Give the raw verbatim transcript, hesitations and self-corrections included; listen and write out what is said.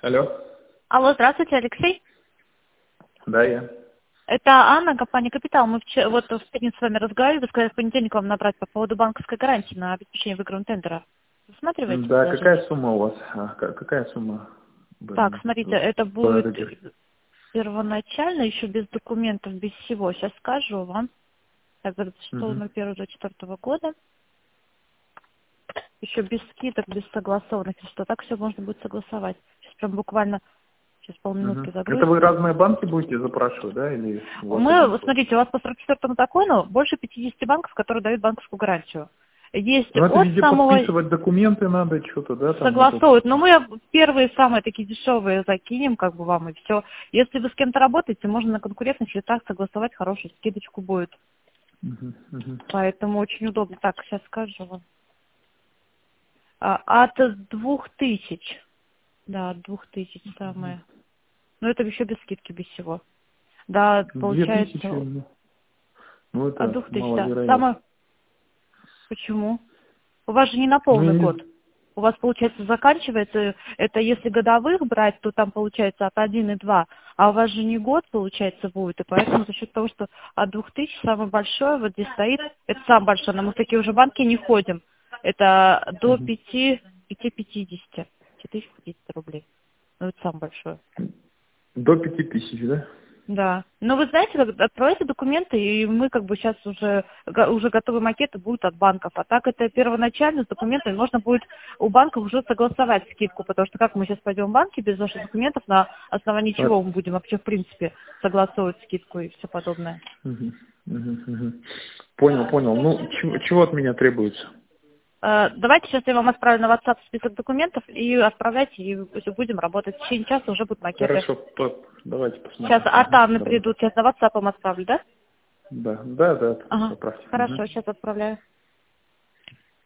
Алло. Алло, здравствуйте, Алексей. Да, я. Это Анна, компания «Капитал». Мы вчера, вот в пятницу с вами разговаривали, вы сказали в понедельник вам набрать по поводу банковской гарантии на обеспечение выигранного тендера. Рассматриваете Да, предложение? какая сумма у вас? А, ка- какая сумма? Так, Блин, смотрите, вот, это по будет рыбе. первоначально, еще без документов, без всего. Сейчас скажу вам. Так, это Мгм. шестого первого две тысячи четвёртого года. Еще без скидок, без согласованных. Если что, так все можно будет согласовать. Сейчас прям буквально, сейчас полминутки Мгм. Это вы загрузится. разные банки будете запрашивать, да, или у вас Мы, один вот только? смотрите, у вас по сорок четвёртому закону больше пятидесяти банков, которые дают банковскую гарантию. Есть Ну, это от везде самого подписывать документы надо, что-то, да, там этот. согласовывают, но мы первые самые такие дешевые закинем, как бы вам, и все. Если вы с кем-то работаете, можно на конкурентных счетах согласовать, хорошую скидочку будет. Мгм, мгм. Поэтому очень удобно. Так, сейчас скажу вам. А, от двух тысяч. Да, от двух тысяч самое. Но это еще без скидки, без всего. Да, Две тысячи, получается, ну, ну, от это двух тысяч, да. маловероятно. Самое, почему? У вас же не на Ну, я полный год. не... У вас, получается, заканчивается, это если годовых брать, то там получается от один и два, а у вас же не год, получается, будет, и поэтому за счет того, что от двух тысяч самое большое вот здесь стоит, это самое большое, но мы в такие уже банки не ходим, это до Мгм. пяти, пяти пятидесяти, четыре пятьдесят рублей, ну это самое большое. До пяти тысяч, да? Да. Но вы знаете, как отправляйте документы, и мы как бы сейчас уже, го- уже готовые макеты будут от банков. А так это первоначально с документами можно будет у банков уже согласовать скидку, потому что как мы сейчас пойдем в банки без ваших документов, на основании А, чего мы будем вообще в принципе согласовывать скидку и все подобное. мгм, мгм, мгм. Понял, понял. Ну, чего, чего от меня требуется? Э, Давайте сейчас я вам отправлю на WhatsApp список документов и отправляйте, и будем работать. В течение часа уже будут макеты. Хорошо, по- давайте Сейчас посмотрим. от Мгм, Анны давай. придут, сейчас на WhatsApp вам отправлю, да? Да, да, да, Ага. поправьте. Мгм. Хорошо, сейчас отправляю.